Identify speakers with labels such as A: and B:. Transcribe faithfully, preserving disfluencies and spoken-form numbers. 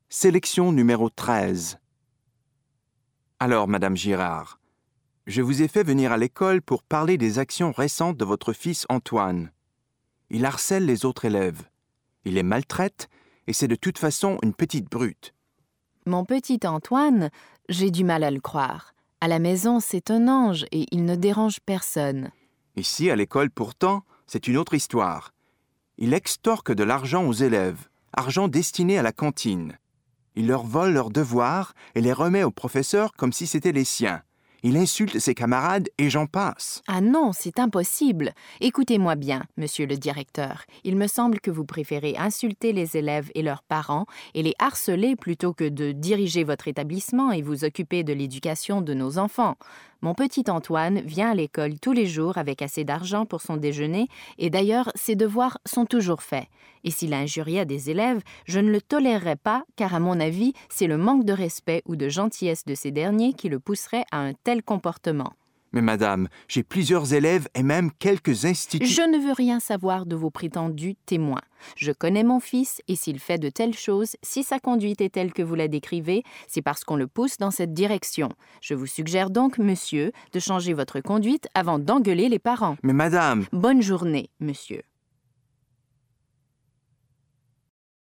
A: Sélection numéro treize. Alors, Madame Girard, je vous ai fait venir à l'école pour parler des actions récentes de votre fils Antoine. Il harcèle les autres élèves. Il les maltraite et c'est de toute façon une petite brute.
B: Mon petit Antoine, j'ai du mal à le croire. À la maison, c'est un ange et il ne dérange personne.
A: Ici, à l'école, pourtant, c'est une autre histoire. Il extorque de l'argent aux élèves, argent destiné à la cantine. Il leur vole leurs devoirs et les remet aux professeurs comme si c'était les siens. Il insulte ses camarades et j'en passe.
B: Ah non, c'est impossible. Écoutez-moi bien, monsieur le directeur. Il me semble que vous préférez insulter les élèves et leurs parents et les harceler plutôt que de diriger votre établissement et vous occuper de l'éducation de nos enfants. Mon petit Antoine vient à l'école tous les jours avec assez d'argent pour son déjeuner et d'ailleurs, ses devoirs sont toujours faits. Et s'il injuriait des élèves, je ne le tolérerais pas car à mon avis, c'est le manque de respect ou de gentillesse de ces derniers qui le pousserait à un tel comportement.
A: Mais madame, j'ai plusieurs élèves et même quelques instituts...
B: Je ne veux rien savoir de vos prétendus témoins. Je connais mon fils et s'il fait de telles choses, si sa conduite est telle que vous la décrivez, c'est parce qu'on le pousse dans cette direction. Je vous suggère donc, monsieur, de changer votre conduite avant d'engueuler les parents.
A: Mais madame...
B: Bonne journée, monsieur.